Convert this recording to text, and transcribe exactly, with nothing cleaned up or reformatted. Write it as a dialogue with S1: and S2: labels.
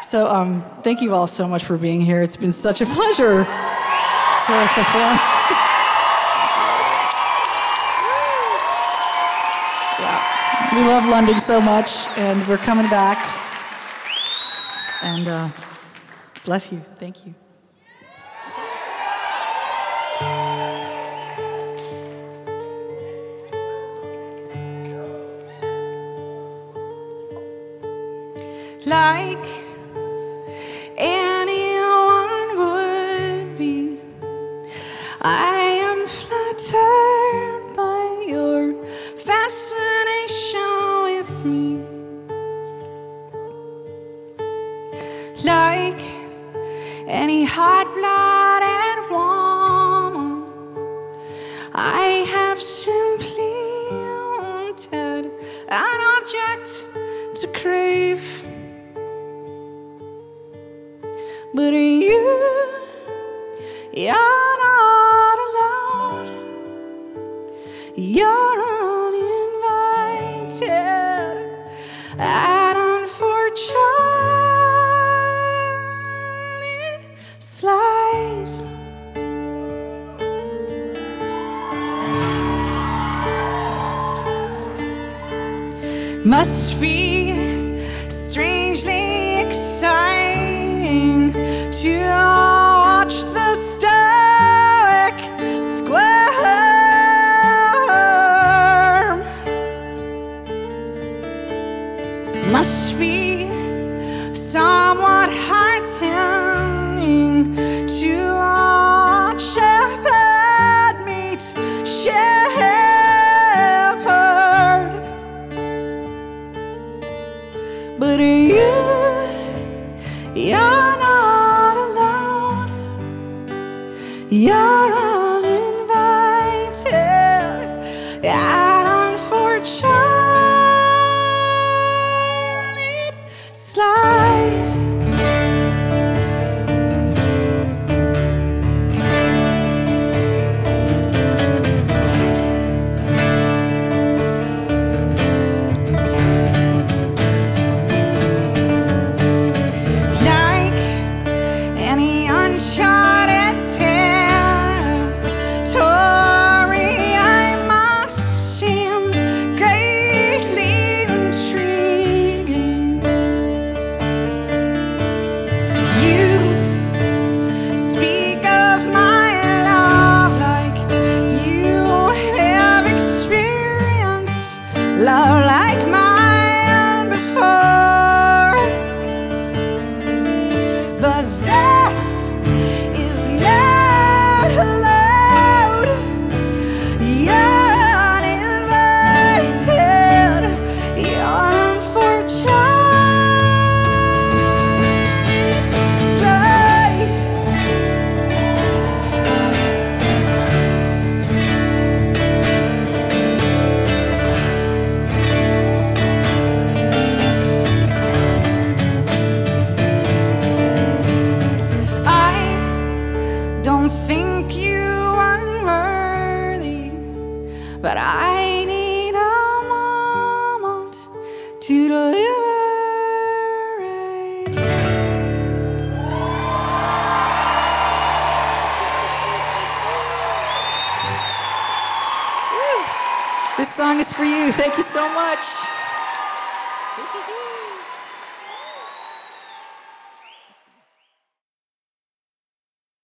S1: So um, thank you all so much for being here. It's been such a pleasure to perform. Yeah. We love London so much, and we're coming back. And uh, bless you. Thank you.
S2: Like anyone would be, I am flattered by your fascination with me. Like any hot-blooded woman, I have simply wanted an object to crave. But you, you're not allowed. You're uninvited and unfortunate slide. Must be strangely exciting to watch the stoic squirm. Must be somewhat heartening to watch shepherd meet shepherd. But you, you're not allowed. You're uninvited and unfortunate slide. Like any uncharted territory, I must seem greatly intriguing. You speak of my love like you have experienced love like mine before. But this is not allowed. You're uninvited. You're unfortunate slide. I don't think you unworthy, but I need a moment to deliberate.
S1: This song is for you. Thank you so much.